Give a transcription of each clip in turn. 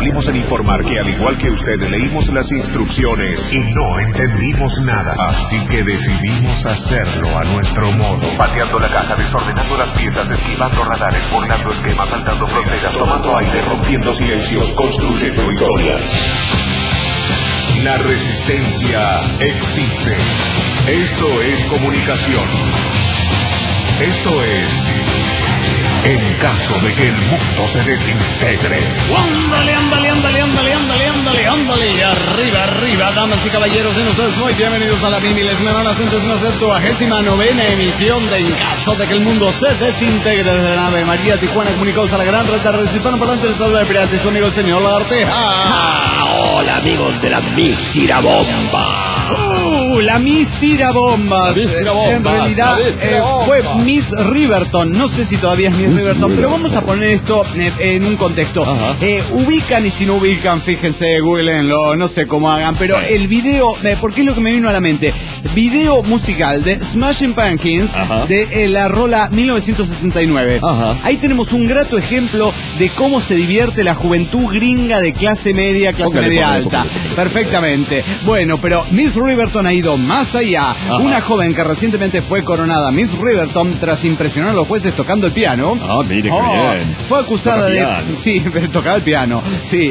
salimos en informar que al igual que usted leímos las instrucciones y no entendimos nada. Así que decidimos hacerlo a nuestro modo. Pateando la caja, desordenando las piezas, esquivando radares, burlando esquemas, saltando fronteras, tomando aire, rompiendo silencios, construyendo historias. La resistencia existe. Esto es comunicación. Esto es... en caso de que el mundo se desintegre. ¡Ándale, ándale, ándale, ándale, ándale, ándale, ándale! Y arriba, arriba, damas y caballeros, sean ustedes muy bienvenidos a la milésimamente 79ª emisión de En caso de que el mundo se desintegre desde la nave María Tijuana, comunicados a la gran red de redes hispanoparlantes del Salvador de Pirata y su amigo el señor Lagarteja. Hola amigos de la Miss Tirabomba. La Miss Tirabomba. En realidad fue Miss Riverton. No sé si todavía es Miss Riverton, pero vamos a poner esto en un contexto. Ubican, y si no ubican, fíjense, googleenlo, no sé cómo hagan, pero el video, porque es lo que me vino a la mente, video musical de Smashing Pumpkins de la rola 1979. Ahí tenemos un grato ejemplo de cómo se divierte la juventud gringa de clase media, alta. Perfectamente. Bueno, pero Miss Riverton ha ido más allá. Una joven que recientemente fue coronada Miss Riverton tras impresionar a los jueces tocando el piano. Mire qué bien. Fue acusada de... Sí, tocaba el piano. Sí,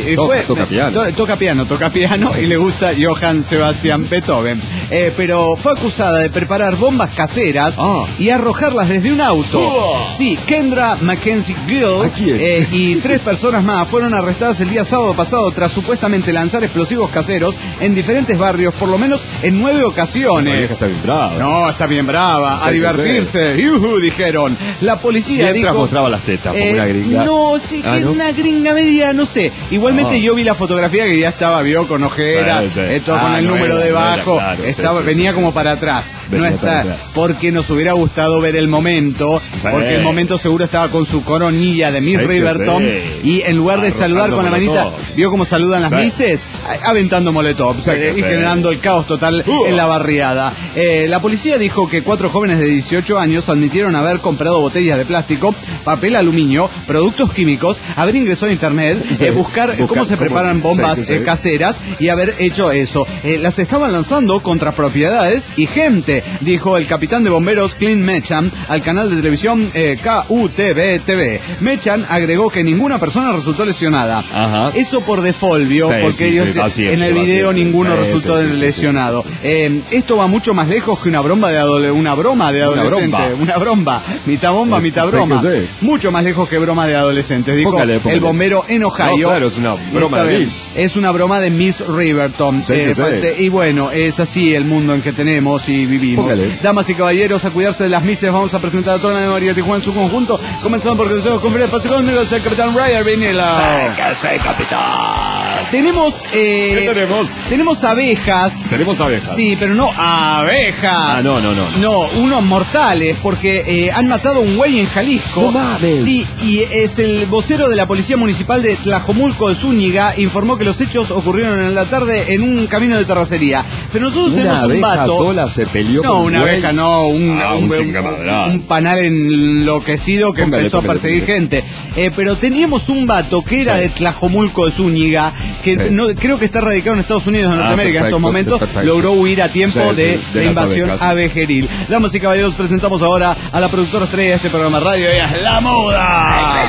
toca piano y le gusta Johann Sebastian Beethoven. Pero fue acusada de preparar bombas caseras y arrojarlas desde un auto. Sí, Kendra Mackenzie Gill y 3 personas más fueron arrestadas el día sábado pasado tras supuestamente lanzar explosivos caseros en diferentes barrios, por lo menos en 9 ocasiones. Está bien brava. No, está bien brava. A divertirse. Dijeron. La policía dijo... mostraba las tetas como una gringa. No, sí, que ¿no? Una gringa media, no sé. Igualmente yo vi la fotografía que ya estaba, con ojera, con el número debajo. Venía como para atrás. Porque nos hubiera gustado ver el momento, porque el momento seguro estaba con su coronilla de Miss Riverton y en lugar de saludar con la manita, vio cómo saludan las Misses, aventando molotovs y generando el caos total en la barriada. La policía dijo que 4 jóvenes de 18 años admitieron haber comprado botellas de plástico, papel aluminio, productos químicos, haber ingresado a internet, buscar cómo se preparan bombas caseras y haber hecho eso. Las estaban lanzando contra propiedades y gente, dijo el capitán de bomberos Clint Mechan al canal de televisión KUTV-TV. Mechan agregó que ninguna persona resultó lesionada. Eso por default, porque ellos en el video ninguno resultó lesionado. Esto va mucho más lejos que una broma de adolescente. Una broma. Mitad bomba, mitad broma. Mucho más lejos que broma de adolescentes, dijo el bombero en Ohio. Es una broma de Miss. Es una broma de Miss Riverton. Y bueno, es así el mundo en que tenemos y vivimos. Damas y caballeros, a cuidarse de las Misses. Vamos a presentar a toda la María Tijuana en su conjunto. Comenzamos porque nosotros con el pase conmigo, es el capitán Ryan Vinila. Sí, capitán. Tenemos tenemos abejas. Tenemos abejas. Sí, pero no abejas. No. No, unos mortales, porque han matado a un güey en Jalisco. No mames. Sí, y es el vocero de la Policía Municipal de Tlajomulco de Zúñiga, informó que los hechos ocurrieron en la tarde en un camino de terracería. Pero nosotros tenemos un vato. Sola se peleó no, con una abeja, no, un panal enloquecido que empezó a perseguir gente. Pero teníamos un vato que era de Tlajomulco de Zúñiga, que creo que está radicado en Estados Unidos de Norteamérica en estos momentos, logró huir a tiempo de la invasión abejeril. Damas y caballeros, presentamos ahora a la productora estrella de este programa radio, ella es La Muda.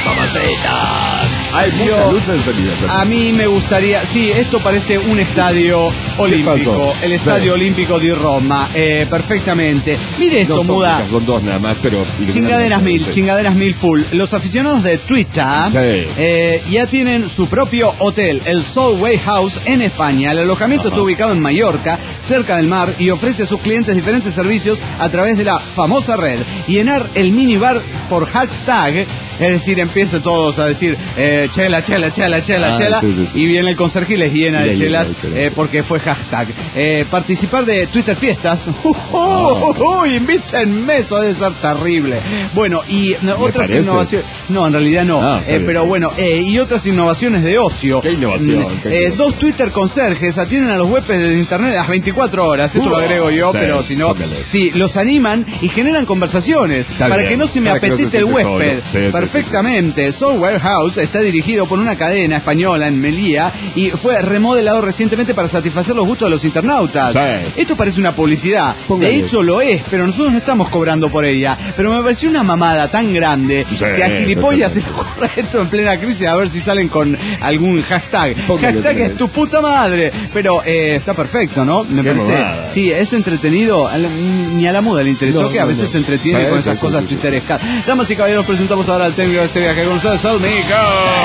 Hay muchas luces encendidas. A mí me gustaría, esto parece un estadio olímpico, el estadio olímpico de Roma, perfectamente. Mire esto, Muda. Son 2 nada más, pero... Chingaderas mil full. Los aficionados de Twitter ya tienen su propio hotel, el Solway House en España. El alojamiento está ubicado en Mallorca, cerca del mar, y ofrece a sus clientes diferentes servicios a través de la famosa red. Llenar el minibar por hashtag, es decir, empieza todos a decir chela, y viene el conserje y les llena de chelas porque fue hashtag. Participar de Twitter fiestas, invítenme, eso debe ser terrible. Bueno, y otras innovaciones, no, en realidad no, pero bueno, y otras innovaciones de ocio. ¿Qué innovación? 2 Twitter conserjes atienden a los huéspedes de internet a las 24 horas, esto lo agrego yo, pero si no, los animan y generan conversaciones para que no se me apetite el huésped. perfectamente. Soul Warehouse está dirigido por una cadena española en Melilla y fue remodelado recientemente para satisfacer los gustos de los internautas. Sí. Esto parece una publicidad. Póngale. De hecho lo es, pero nosotros no estamos cobrando por ella. Pero me pareció una mamada tan grande que a gilipollas se le ocurre esto en plena crisis, a ver si salen con algún hashtag. Hashtag es tu puta madre. Pero está perfecto, ¿no? Me parece. Mamada. Sí, es entretenido. Ni a la muda le interesó que a veces se entretiene con esas cosas twitterescas. Damas y caballeros, presentamos ahora al técnico de este viaje con ustedes, al Mico.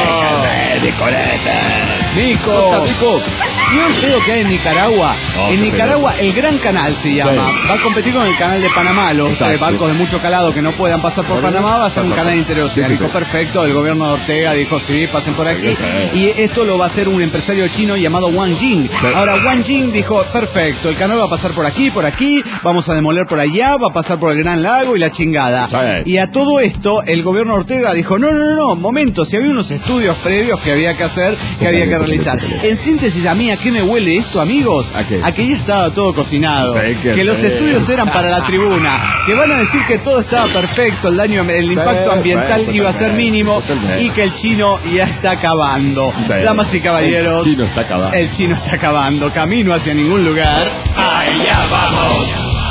Mico. ¿Vio el pedo que hay en Nicaragua? En Nicaragua el Gran Canal se llama. Va a competir con el canal de Panamá. Los barcos de mucho calado que no puedan pasar por Panamá va a ser un canal interoceánico. Perfecto, el gobierno de Ortega dijo sí, pasen por aquí. Y esto lo va a hacer un empresario chino llamado Wang Jing. Ahora Wang Jing dijo, perfecto, el canal va a pasar por aquí, vamos a demoler por allá, va a pasar por el Gran Lago y la chingada. Y a todo esto el gobierno de Ortega dijo, no, momento, si había unos estudios previos que había que hacer, que había que realizar. En síntesis, a mí, ¿a qué me huele esto, amigos? ¿A que ya estaba todo cocinado? Que los estudios eran para la tribuna, que van a decir que todo estaba perfecto, el impacto ambiental iba a ser mínimo y que el chino ya está acabando. Damas y caballeros, el chino está acabando, camino hacia ningún lugar. ¡Allá vamos!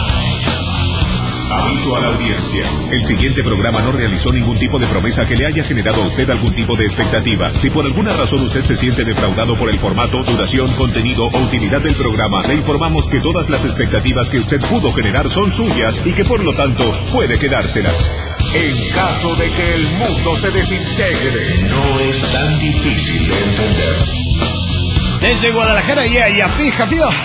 Aviso a la audiencia. El siguiente programa no realizó ningún tipo de promesa que le haya generado a usted algún tipo de expectativa. Si por alguna razón usted se siente defraudado por el formato, duración, contenido o utilidad del programa, le informamos que todas las expectativas que usted pudo generar son suyas y que por lo tanto puede quedárselas. En caso de que el mundo se desintegre, no es tan difícil de entender. Desde Guadalajara y fija.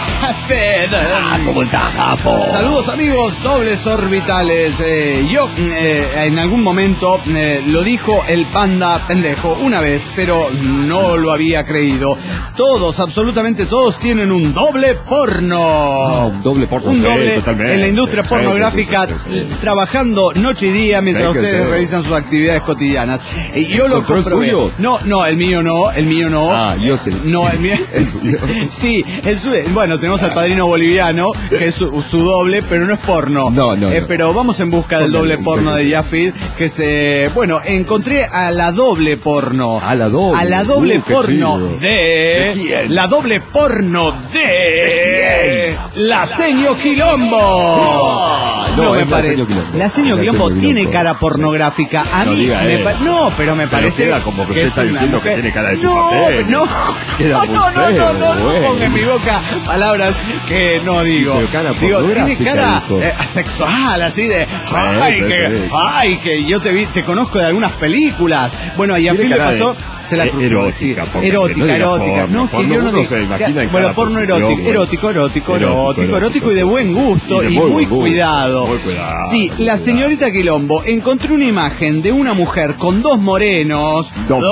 ¿Cómo está, Japo? Saludos, amigos, dobles orbitales. Yo en algún momento lo dijo el panda pendejo una vez, pero no lo había creído. Todos, absolutamente todos, tienen un doble porno. Un doble porno. Un doble en la industria pornográfica, trabajando noche y día mientras ustedes realizan sus actividades cotidianas. Yo lo comprobé. ¿Suyo? No, el mío no. Ah, yo sé. No, el mío. Sí, el suyo. Bueno, tenemos al padrino boliviano, que es su doble, pero no es porno. No. Pero vamos en busca del doble porno de Yafid, que se... Bueno, encontré a la doble porno. A la doble porno de... quién? La doble porno de... La Seño Quilombo. No me parece. La Seño Quilombo tiene cara pornográfica. A mí no, pero me parece como que usted está diciendo que tiene cara de chupapé. No ponga en mi boca palabras que no digo. Tiene cara sexual, así de ay, que yo te conozco de algunas películas. Bueno, y a fin le pasó. Se la erótica. No, que yo no digo. Bueno, porno erótico y de buen gusto y muy cuidado. Sí, la señorita Quilombo encontró una imagen de una mujer con dos morenos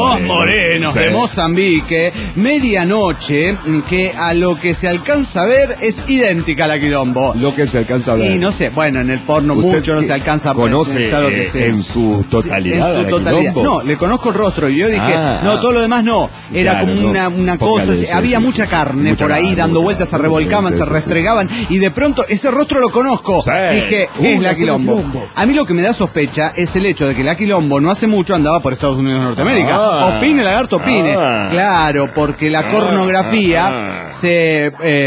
de Mozambique, medianoche, que a lo que se alcanza a ver es idéntica a la Quilombo. Lo que se alcanza a ver. Y no sé, bueno, en el porno mucho no se alcanza a ver. ¿Conoce en su totalidad? En su totalidad. No, le conozco el rostro y yo dije... No, todo lo demás no. Era como una cosa. Había mucha carne por ahí dando vueltas, se revolcaban, se restregaban. Y de pronto, ese rostro lo conozco. Dije, es la Quilombo. A mí lo que me da sospecha es el hecho de que la Quilombo no hace mucho andaba por Estados Unidos de Norteamérica. Opine, lagarto, opine. Claro, porque la pornografía se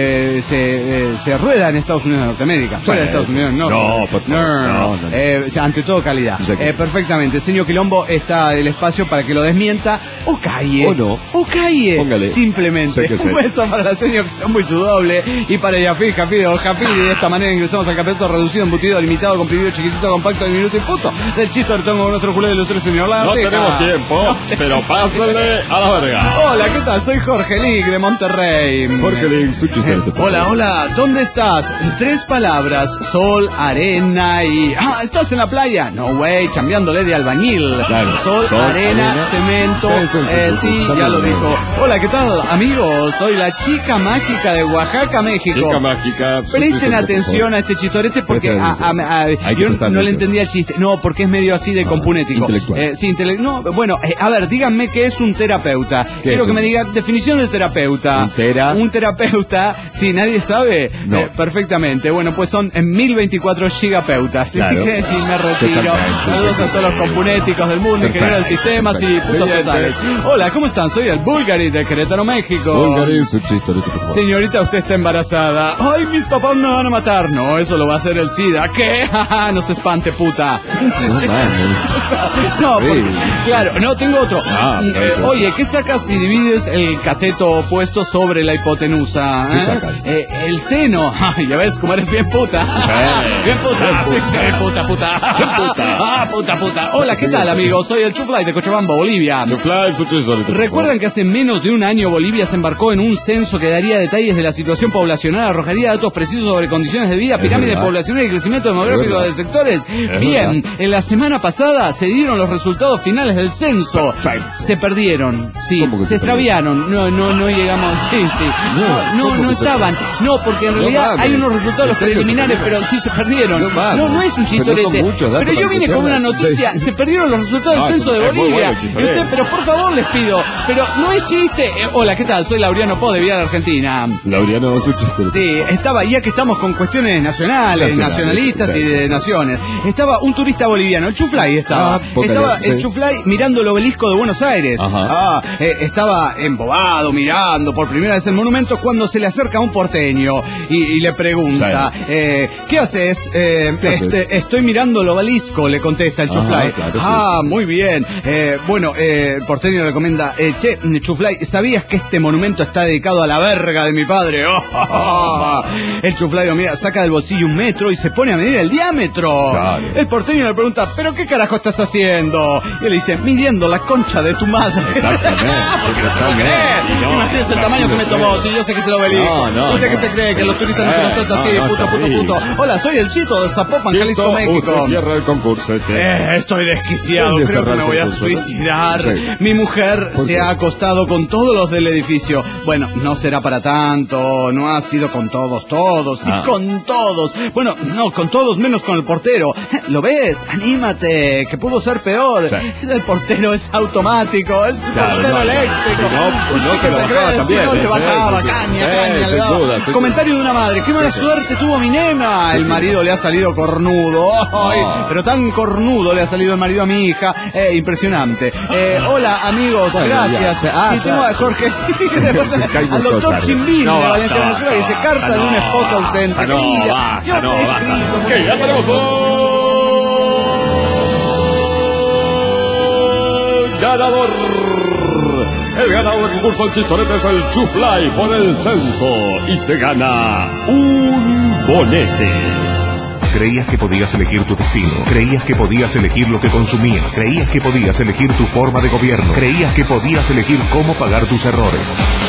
rueda en Estados Unidos de Norteamérica. Fuera de Estados Unidos, no. No. Ante todo, calidad. Perfectamente. Señor Quilombo, está el espacio para que lo desmienta o calle. O calle. Póngale. Simplemente. Un beso para la señora Quilombo y su doble. Y para Yafid, Jafid. Y de esta manera ingresamos al campeonato reducido, embutido, limitado, comprimido, chiquitito, compacto, de minuto y punto. Del chiste del tongo con nuestro culé de los tres, señor Lagarteja. No tenemos tiempo, pero pásenle a la verga. Hola, ¿qué tal? Soy Jorge Lick de Monterrey. Jorge Lick, su chiste. Hola, ¿dónde estás? 3 palabras: sol, arena y... ¿estás en la playa? No, güey, chambeándole de albañil. Claro. Sol, arena, cemento, Sí, ya lo dijo. Hola, ¿qué tal, amigos? Soy la chica mágica de Oaxaca, México. Chica mágica. Presten atención a este chistorete porque yo no le entendía el chiste. No, porque es medio así de compunético. Bueno, a ver, díganme qué es un terapeuta. Quiero que me digan definición de terapeuta. Un terapeuta, si nadie sabe, perfectamente. Bueno, pues son 1024 gigapeutas. Claro. Sí, me retiro. Saludos a todos los compunéticos del mundo, ingenieros de sistemas y puntos totales. Hola, ¿cómo están? Soy el Bulgari de Querétaro, México. Bulgari, su chistorete, por favor. Señorita, usted está embarazada. Ay, mis papás me van a matar. No, eso lo va a hacer el SIDA. ¿Qué? No se espante, puta. No, claro, no, tengo otro. Oye, ¿qué sacas si divides el cateto opuesto sobre la hipotenusa? ¿Qué sacas? El seno. Ya ves cómo eres bien puta. Bien puta. Puta. Hola, ¿qué tal, amigos? Soy el Chuflay de Cochabamba, Bolivia. ¿Recuerdan que hace menos de un año Bolivia se embarcó en un censo que daría detalles de la situación poblacional, arrojaría datos precisos sobre condiciones de vida, pirámide poblacional y crecimiento demográfico de sectores? Bien, en la semana pasada se dieron los resultados finales del censo. Se perdieron, sí, se extraviaron. No llegamos. Sí. No estaban. No, porque en realidad hay unos resultados preliminares, pero sí se perdieron. No es un chistorete. Pero yo vine con una noticia. Se perdieron los resultados del censo de Bolivia. Pero por favor les pido, pero no es chiste. Hola, ¿qué tal? Soy Laureano Po de Vía de Argentina. Laureano es un chiste. Sí, ya que estamos con cuestiones nacionales, nacionalistas y de naciones. Estaba un turista boliviano, el Chuflay estaba el Chuflay mirando el obelisco de Buenos Aires. Estaba embobado mirando por primera vez el monumento cuando se le acerca un porteño y le pregunta, ¿qué haces? Estoy mirando el obelisco, le contesta el Chuflay. Muy bien. El porteño le comenta, che, Chuflay, ¿sabías que este monumento está dedicado a la verga de mi padre? El Chuflay lo mira, saca del bolsillo 1 metro y se pone a medir el diámetro. El porteño le pregunta, ¿pero qué carajo estás haciendo? Y él le dice, midiendo la concha de tu madre. Exactamente. Imagínese el tamaño que me tomó, si yo sé que es el obelisco. ¿Usted qué se cree? Que los turistas no se nos tratan así, puto. Hola, soy el Chito de Zapopan, Jalisco, México. Cierra el concurso. Estoy desquiciado, creo que me voy a suicidar. Mi mujer se ha acostado con todos los del edificio. Bueno, no será para tanto, no ha sido con todos, sí, con todos. Bueno, no, con todos menos con el portero. ¿Lo ves? Anímate, que pudo ser peor. El portero es automático, es portero eléctrico. No se lo bajaba también. No le bajaba, caña, le daba. Comentario de una madre, qué mala suerte tuvo mi nena. El marido le ha salido cornudo. Pero tan cornudo le ha salido el marido a mi hija. Impresionante. Hola, amigos, gracias. Tengo a Jorge, al doctor Chimbino de Valencia, Venezuela, que dice carta de una esposa ausente. Que ya tenemos ganador. El ganador del concurso del chistorete es el Chuflay por el censo y se gana un bonete. Creías que podías elegir tu destino. Creías que podías elegir lo que consumías. Creías que podías elegir tu forma de gobierno. Creías que podías elegir cómo pagar tus errores.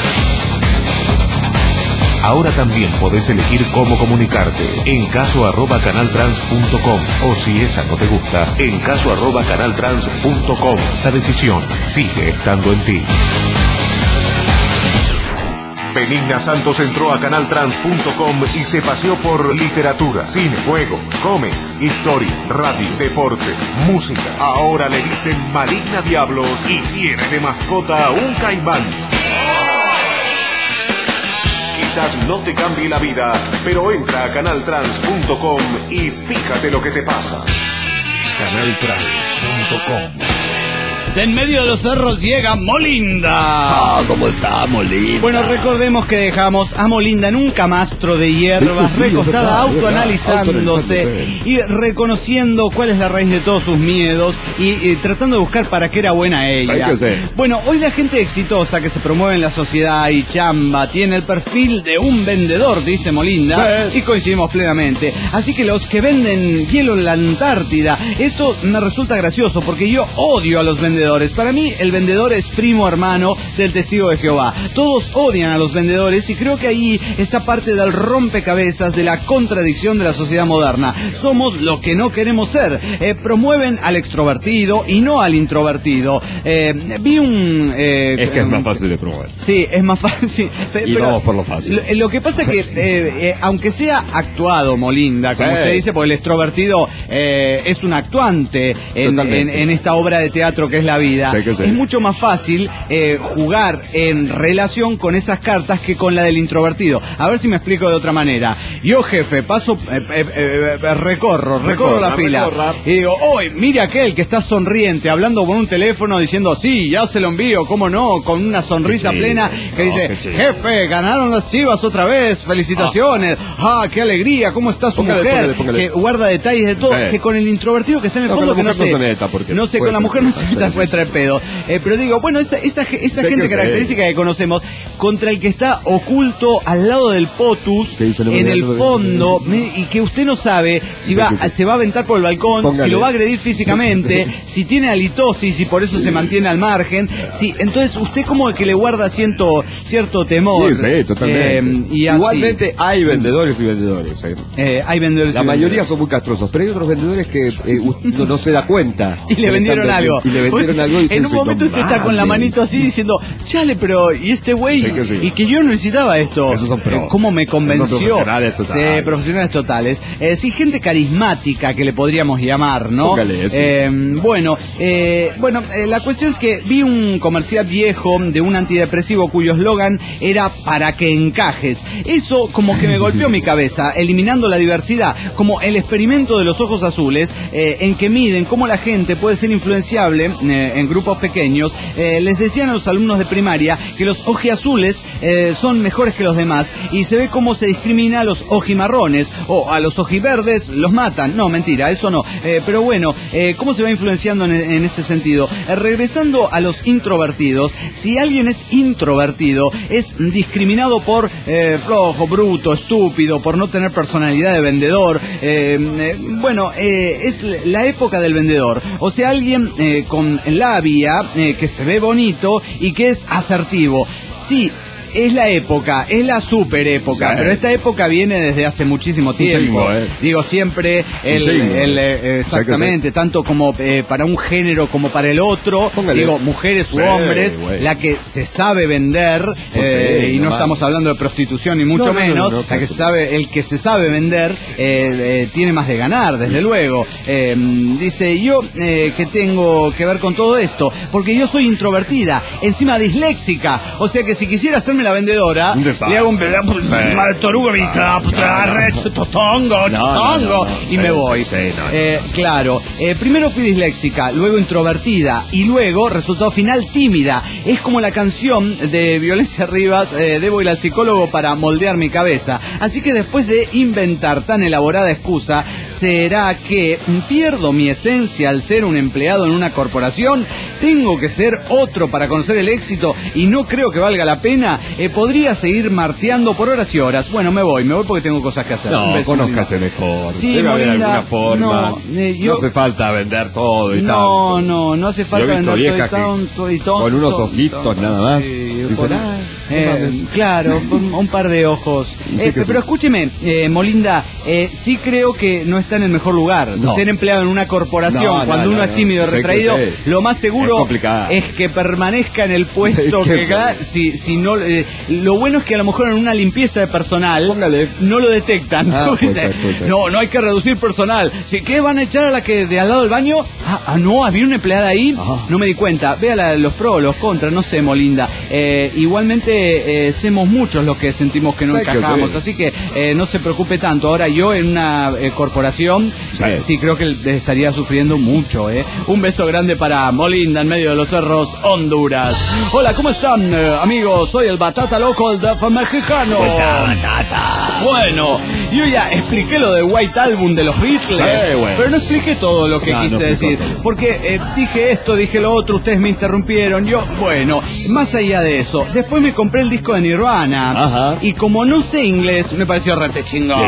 Ahora también podés elegir cómo comunicarte en caso@canaltrans.com o si esa no te gusta, en caso@canaltrans.com. La decisión sigue estando en ti. Benigna Santos entró a canaltrans.com y se paseó por literatura, cine, juegos, cómics, historia, radio, deporte, música. Ahora le dicen Maligna Diablos y tiene de mascota un caimán. Quizás no te cambie la vida, pero entra a canaltrans.com y fíjate lo que te pasa. Canaltrans.com. De en medio de los cerros llega Molinda. ¿Cómo está Molinda? Bueno, recordemos que dejamos a Molinda en un camastro de hierbas, recostada, autoanalizándose y reconociendo cuál es la raíz de todos sus miedos y tratando de buscar para qué era buena ella. Bueno, hoy la gente exitosa que se promueve en la sociedad y chamba tiene el perfil de un vendedor, dice Molinda, y coincidimos plenamente. Así que los que venden hielo en la Antártida, esto me resulta gracioso porque yo odio a los vendedores. vendedores. Para mí, el vendedor es primo hermano del testigo de Jehová. Todos odian a los vendedores y creo que ahí está parte del rompecabezas de la contradicción de la sociedad moderna. Somos lo que no queremos ser. Promueven al extrovertido y no al introvertido. Vi un... es que es más fácil de promover. Sí, es más fácil. Sí, y vamos por lo fácil. Lo que pasa es que, aunque sea actuado, Molinda, como usted dice, porque el extrovertido es un actuante en esta obra de teatro que es la vida, es mucho más fácil jugar en relación con esas cartas que con la del introvertido. A ver si me explico de otra manera. Yo, jefe, paso, recorro la fila y digo, ¡oy, mire aquel que está sonriente, hablando por un teléfono, diciendo, sí, ya se lo envío, cómo no, con una sonrisa plena, que dice, jefe, ganaron las Chivas otra vez, felicitaciones, qué alegría, cómo está su mujer, que guarda detalles de todo, que con el introvertido que está en el fondo, que no sé, con la mujer no se meta, puede traer pedo, pero digo, bueno, esa gente característica que conocemos, contra el que está oculto al lado del potus, en el fondo, y que usted no sabe si se va a aventar por el balcón, si lo va a agredir físicamente, si tiene halitosis y por eso se mantiene al margen, entonces usted como que le guarda cierto temor. Sí, totalmente. Igualmente hay vendedores y vendedores. Hay vendedores. La mayoría son muy castrosos, pero hay otros vendedores que uno no se da cuenta. Y le vendieron algo. En un momento usted está con la manito así diciendo, chale, pero ¿y este güey? Y que yo necesitaba esto. Esos son pros. ¿Cómo me convenció? Son profesionales totales. Sí, profesionales totales. Sí, gente carismática que le podríamos llamar, ¿no? La cuestión es que vi un comercial viejo de un antidepresivo cuyo eslogan era para que encajes. Eso como que me golpeó mi cabeza, eliminando la diversidad, como el experimento de los ojos azules, en que miden cómo la gente puede ser influenciable en grupos pequeños. Les decían a los alumnos de primaria que los ojiazules son mejores que los demás y se ve cómo se discrimina a los ojimarrones o a los ojiverdes los matan. No, mentira, eso no. Pero bueno, ¿cómo se va influenciando en ese sentido? Regresando a los introvertidos, si alguien es introvertido, es discriminado por flojo, bruto, estúpido, por no tener personalidad de vendedor. Es la época del vendedor. O sea, alguien con labia, que se ve bonito y que es asertivo. Sí, es la época, es la super época, pero esta época viene desde hace muchísimo tiempo. Digo, siempre exactamente, tanto como para un género como para el otro. Digo, mujeres u hombres, la que se sabe vender, y no estamos hablando de prostitución ni mucho menos, la que el que se sabe vender tiene más de ganar, desde luego. Dice, yo que tengo que ver con todo esto, porque yo soy introvertida, encima disléxica, o sea que si quisiera hacerme la vendedora, le hago un y me voy. Claro, primero fui disléxica, luego introvertida y luego, resultado final, tímida. Es como la canción de Violencia Rivas, debo ir al psicólogo para moldear mi cabeza. Así que después de inventar tan elaborada excusa, ¿será que pierdo mi esencia al ser un empleado en una corporación? ¿Tengo que ser otro para conocer el éxito y no creo que valga la pena? Podría seguir marteando por horas y horas. Bueno, me voy porque tengo cosas que hacer. No, conózcase mejor. Sí, debe haber alguna forma. No hace falta vender todo y tanto. No hace falta vender todo y todo. Con unos ojitos nada más. Claro, un par de ojos. Pero escúcheme, Molinda, sí creo que no está en el mejor lugar. Ser empleado en una corporación cuando uno es tímido y retraído, lo más seguro es que permanezca en el puesto si no, lo bueno es que a lo mejor en una limpieza de personal no lo detectan. No hay que reducir personal. ¿Qué van a echar a la que de al lado del baño? No, había una empleada ahí. No me di cuenta. Vea los pros, los contras, no sé, Molinda. Igualmente somos muchos los que sentimos que no encajamos, así que no se preocupe tanto. Ahora yo en una corporación sí creo que estaría sufriendo mucho. Un beso grande para Molinda en medio de los cerros, Honduras. Hola, ¿cómo están, amigos? Soy el Batata Loco, el DF mexicano. Bueno, Yo ya expliqué lo del White Album de los Beatles, pero no expliqué todo lo que quise decir. Porque dije esto, dije lo otro, ustedes me interrumpieron. Yo, bueno, más allá de eso, después me compré el disco de Nirvana. Ajá. Y como no sé inglés, me pareció rete chingón.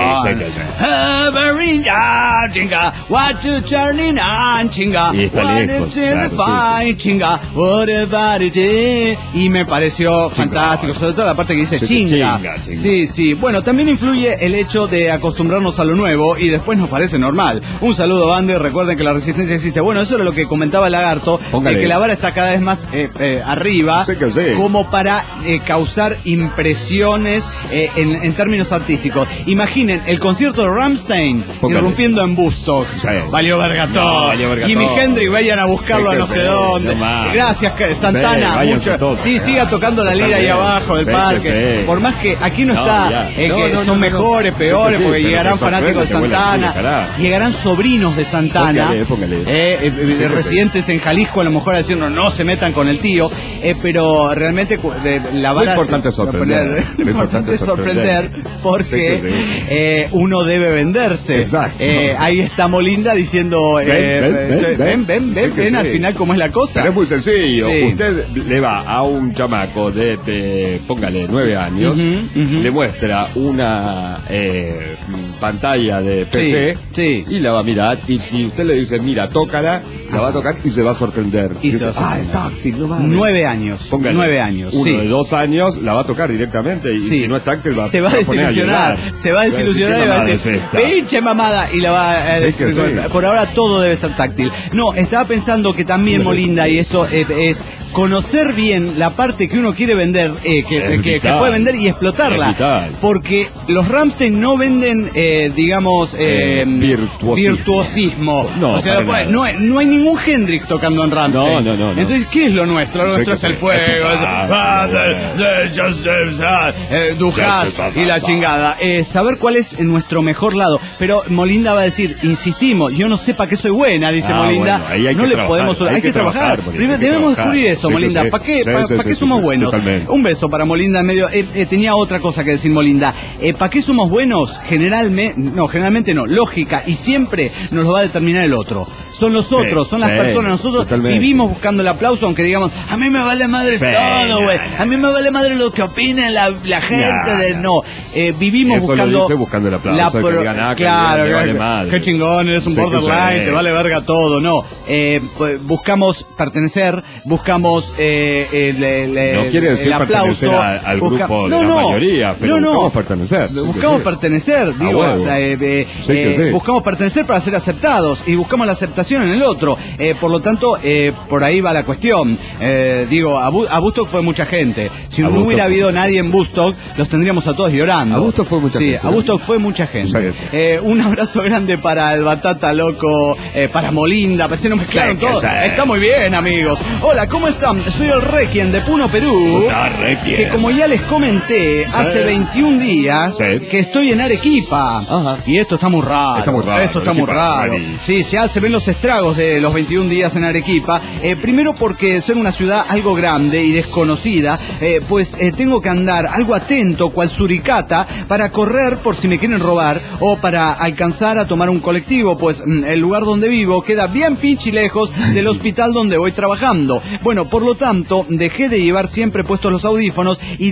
Chinga, what you turning on, chinga, y está lejos, claro, chinga, what about it? Y me pareció fantástico, sobre todo la parte que dice chinga. Sí. Bueno, también influye el hecho de acostumbrarnos a lo nuevo y después nos parece normal. Un saludo, banda, y recuerden que la resistencia existe. Bueno, eso era lo que comentaba el Lagarto, que la vara está cada vez más arriba, como para causar impresiones en términos artísticos. Imaginen el concierto de Rammstein irrumpiendo en Woodstock. Valió verga todo. Jimi Hendrix, vayan a buscarlo a no sé dónde. Gracias, Santana. Siga tocando la lira ahí abajo del parque. Por más que aquí no está, que son mejores, peores, porque llegarán fanáticos de Santana, llegarán sobrinos de Santana, residentes en Jalisco, a lo mejor diciendo no se metan con el tío, pero realmente la vara es importante sorprender porque uno debe venderse. Ahí está Molinda diciendo ven al final cómo es la cosa. Pero es muy sencillo. Usted le va a un chamaco de póngale 9 años, le muestra una pantalla de PC y la va a mirar, y si usted le dice mira, tócala, la va a tocar y se va a sorprender. Y dice, es táctil, no vale. 9 años. Póngale, 9 años. Uno de 2 años la va a tocar directamente y si no es táctil se va a desilusionar. Se va a desilusionar y va a decir, pinche mamada, y la va a... Por ahora todo debe ser táctil. No, estaba pensando que también, Molinda, y esto es conocer bien la parte que uno quiere vender, que puede vender y explotarla. Porque los Rammstein no venden, digamos, virtuosismo. No, o sea, no hay ningún Hendrix tocando en Rammstein. No. Entonces, ¿qué es lo nuestro? Lo nuestro es el fuego, Dujas y la chingada. Saber cuál es nuestro mejor lado. Pero Molinda va a decir, insistimos, yo no sé para qué soy buena, dice Molinda. Bueno, no le podemos... Hay que trabajar. Primero debemos descubrir eso, Molinda. ¿Para qué somos buenos? Totalmente. Un beso para Molinda en medio. Tenía otra cosa que decir, Molinda. ¿Para qué somos buenos? Generalmente no. Lógica. Y siempre nos lo va a determinar el otro. Son los otros, son las personas. Nosotros vivimos buscando el aplauso, aunque digamos, a mí me vale madre todo, güey. A mí me vale madre lo que opine la gente vivimos eso buscando el aplauso. Claro, qué chingón, eres un borderline, te vale verga todo, no. Buscamos pertenecer, buscamos no quiere decir el aplauso al grupo de la mayoría, pero buscamos pertenecer. Buscamos pertenecer, buscamos pertenecer para ser aceptados y buscamos la aceptación en el otro. Por lo tanto, por ahí va la cuestión. A Woodstock fue mucha gente. Si no hubiera habido nadie en Woodstock, los tendríamos a todos llorando. A Woodstock fue mucha gente. A Woodstock fue mucha gente. Un abrazo grande para el Batata Loco, para Molinda, no mezclaron todos. Está muy bien, amigos. Hola, ¿cómo están? Soy el Requiem de Puno, Perú. Que como ya les comenté, hace 21 días que estoy en Arequipa. Y esto está muy raro. Esto está muy raro. Sí, ya se ven los estragos de los 21 días en Arequipa. Primero porque ser una ciudad algo grande y desconocida, pues tengo que andar algo atento, cual suricata, para correr por si me quieren robar o para alcanzar a tomar un colectivo, pues el lugar donde vivo queda bien pinche lejos del hospital donde voy trabajando. Bueno, por lo tanto, dejé de llevar siempre puestos los audífonos y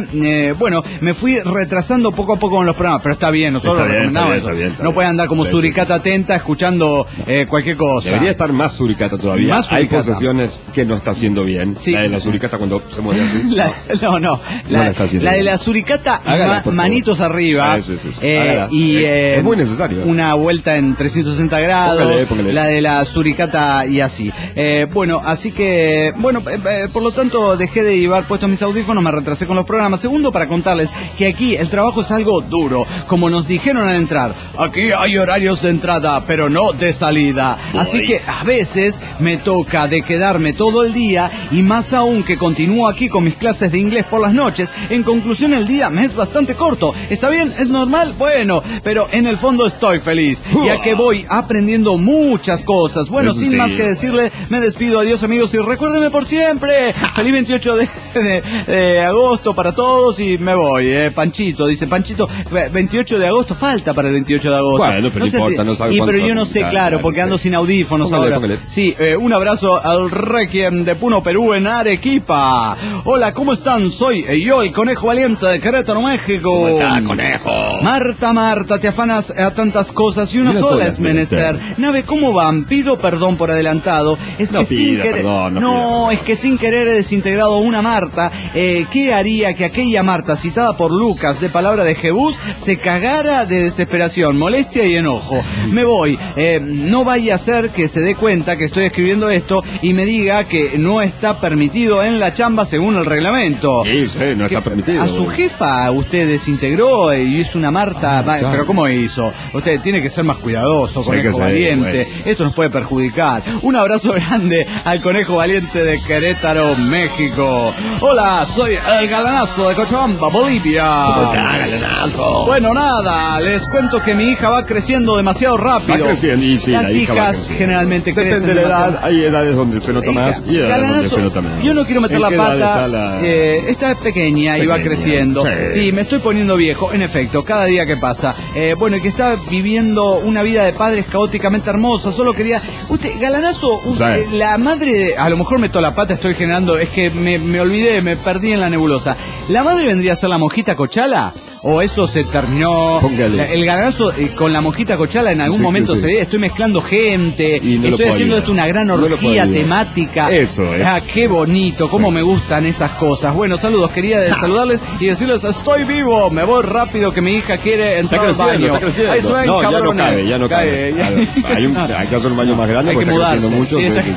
me fui retrasando poco a poco con los programas, pero está bien, nosotros recomendamos eso. No puede andar como suricata atenta escuchando cualquier cosa. Debería estar más suricata todavía. Hay posesiones que no está haciendo bien. La de la suricata cuando se muere así. La de la suricata, manitos arriba. Es muy necesario. Una vuelta en 360 grados. Póngale. La de la suricata y así. Así que, por lo tanto, dejé de llevar puestos mis audífonos, me retrasé con los programas. Segundo, para contarles que aquí el trabajo es algo duro. Como nos dijeron al entrar, aquí hay horarios de entrada, pero no de salida. vida. Así que a veces me toca de quedarme todo el día, y más aún que continúo aquí con mis clases de inglés por las noches. En conclusión, el día me es bastante corto. ¿Está bien? ¿Es normal? Bueno, pero en el fondo estoy feliz, ya que voy aprendiendo muchas cosas. Bueno, sin más que decirle, me despido. Adiós, amigos, y recuérdenme por siempre. Feliz 28 de agosto para todos, y me voy. Panchito, dice Panchito, 28 de agosto, falta para el 28 de agosto. Bueno, pero no importa, no sabe pero yo no sé, claro, porque ando sin audífonos ahora. Sí, un abrazo al Requiem de Puno, Perú, en Arequipa. Hola, ¿cómo están? Soy yo, el Conejo Valiente de Querétaro, México. ¿Cómo está, Conejo? Marta, te afanas a tantas cosas y una sola es menester. Nave, ¿cómo van? Pido perdón por adelantado. Es que sin querer... es que sin querer he desintegrado a una Marta. ¿Qué haría que aquella Marta, citada por Lucas de Palabra de Jebús, se cagara de desesperación, molestia y enojo? Me voy. No vaya a ser que se dé cuenta que estoy escribiendo esto y me diga que no está permitido en la chamba según el reglamento. Sí, no está permitido. A su jefa usted desintegró y es una Marta, pero ¿cómo hizo? Usted tiene que ser más cuidadoso, Conejo Valiente. Esto nos puede perjudicar. Un abrazo grande al Conejo Valiente de Querétaro, México. Hola, soy el Galanazo de Cochabamba, Bolivia. Galanazo. Bueno, nada, les cuento que mi hija va creciendo demasiado rápido. Va creciendo, y sí, las hijas generalmente crecen. Depende de la edad, hay edades donde se nota más y edades donde se nota menos. Yo no quiero meter la pata. Esta es pequeña y va creciendo. Sí, me estoy poniendo viejo, en efecto, cada día que pasa. Bueno, y que está viviendo una vida de padres caóticamente hermosa. Solo quería... Usted, Galanazo, la madre... A lo mejor meto la pata, estoy generando... Es que me olvidé, me perdí en la nebulosa. ¿La madre vendría a ser la monjita Cochala? ¿O eso se terminó? Póngale. El Galanazo con la monjita Cochala en algún momento se ve. Estoy mezclando gente. Estoy haciendo esto una gran orgía temática. Eso es. Qué bonito, cómo me gustan esas cosas. Bueno, saludos, quería saludarles y decirles, estoy vivo, me voy rápido que mi hija quiere entrar al baño. Ahí se ven, cabrones. Ya no cabe. Hay que hacer un baño más grande. Hay que mudarse. Mucho,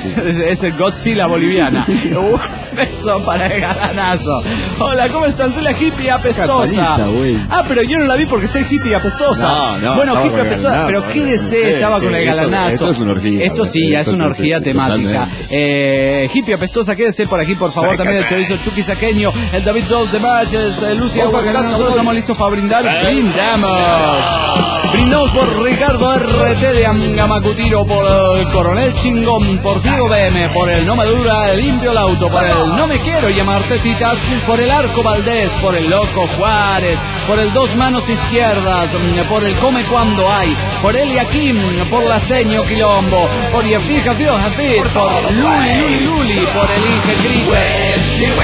es el Godzilla boliviana. Un beso para el Galanazo. Hola, ¿cómo están? Soy la hippie apestosa. Pero yo no la vi porque soy hippie apestosa. Bueno, hippie apestosa, pero quédese, estaba con el Galanazo. Esto es una orgía. Esto sí, ya es una orgía temática. Hippie apestosa, quédese por aquí, por favor. También el chorizo Chucky Saqueño, el David 2 de Matches, Lucia Agua, que nosotros estamos listos para brindar. Brindamos por Ricardo RT de Angamacutiro, por el Coronel Chingón, por Diego BM, por el No Me Dura, el Limpio el Auto, por el No Me Quiero Llamar Tetitas, por el Arco Valdés, por el Loco Juárez, por el Dos Manos Izquierdas, por el Come Cuando Hay, por el Yaquim, por la Seño Quilombo, por Yafija Fio Jafit, por Luli, por el Inge Cripe.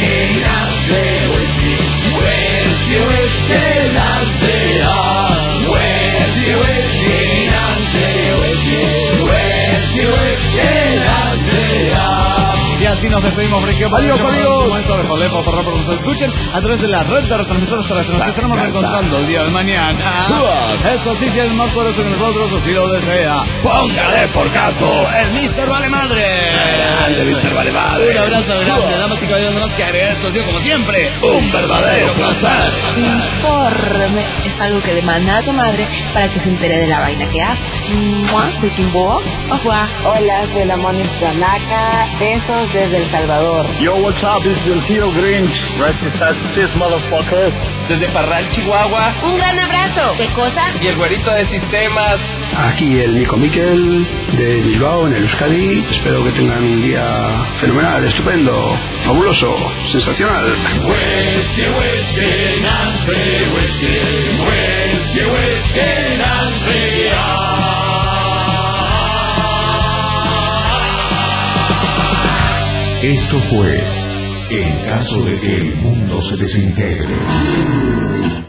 Y así nos despedimos, adiós amigos. Nos escuchen a través de la red de retransmisores terrestres. Nos estaremos reencontrando el día de mañana. Eso sí, si es más poderoso que nosotros, así lo desea. Póngale por caso el Mr. Vale Madre. Mr. Vale Madre. Un abrazo grande, damas y caballeros. No más que agregar esto ha sido, como siempre, un verdadero placer. Informe es algo que demanda a tu madre para que se entere de la vaina que haces. Soy Kimbo. Hola, soy la Moni Tanaka. Besos desde El Salvador. Yo, what's up? This is el tío Grinch. This motherfucker. Desde Parral, Chihuahua. Un gran abrazo. ¿Qué cosa? Y el güerito de sistemas. Aquí el Nico Miquel de Bilbao, en el Euskadi. Espero que tengan un día fenomenal, estupendo, fabuloso, sensacional. Whisky, whisky, Nancy, whisky, whisky, whisky, Nancy. Esto fue En caso de que el mundo se desintegre.